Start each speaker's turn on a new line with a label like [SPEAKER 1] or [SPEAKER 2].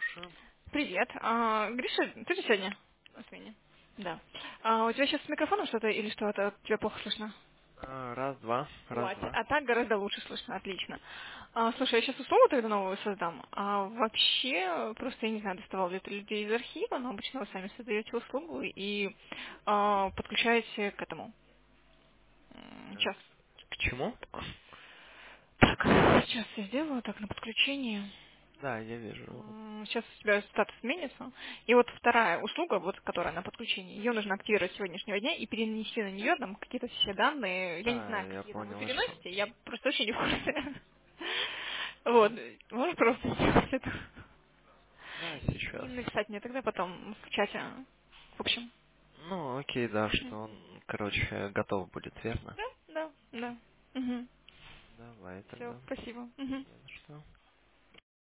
[SPEAKER 1] слушаю.
[SPEAKER 2] Привет. Гриша, ты же сегодня на смене? Да. У тебя сейчас с микрофоном что-то или что-то? Тебя плохо слышно?
[SPEAKER 1] Раз, два, раз,
[SPEAKER 2] Вот.
[SPEAKER 1] два.
[SPEAKER 2] А так гораздо лучше слышно. Отлично. Слушай, я сейчас услугу тогда новую создам. Вообще, просто я не знаю, доставал ли это людей из архива, но обычно вы сами создаете услугу и подключаете к этому.
[SPEAKER 1] Э,
[SPEAKER 2] Сейчас.
[SPEAKER 1] К чему?
[SPEAKER 2] Так, сейчас я сделаю так на подключение.
[SPEAKER 1] Да, я вижу.
[SPEAKER 2] Сейчас у тебя статус сменится. И вот вторая услуга, вот которая на подключении, ее нужно активировать с сегодняшнего дня и перенести на нее там какие-то все данные. Я не
[SPEAKER 1] Да,
[SPEAKER 2] знаю,
[SPEAKER 1] я
[SPEAKER 2] какие там вы
[SPEAKER 1] понял, о чем
[SPEAKER 2] переносите, я
[SPEAKER 1] ты.
[SPEAKER 2] просто очень не в курсе. Вот.
[SPEAKER 1] Ну,
[SPEAKER 2] Можешь просто сделать это?
[SPEAKER 1] да,
[SPEAKER 2] И
[SPEAKER 1] сейчас.
[SPEAKER 2] написать мне тогда потом в чате. В общем.
[SPEAKER 1] Ну, окей, да,
[SPEAKER 2] Мгм.
[SPEAKER 1] что он, короче, готов будет, верно?
[SPEAKER 2] Да, да, да. Угу.
[SPEAKER 1] Давай
[SPEAKER 2] Все,
[SPEAKER 1] тогда.
[SPEAKER 2] спасибо. Мгм.
[SPEAKER 1] Не за что.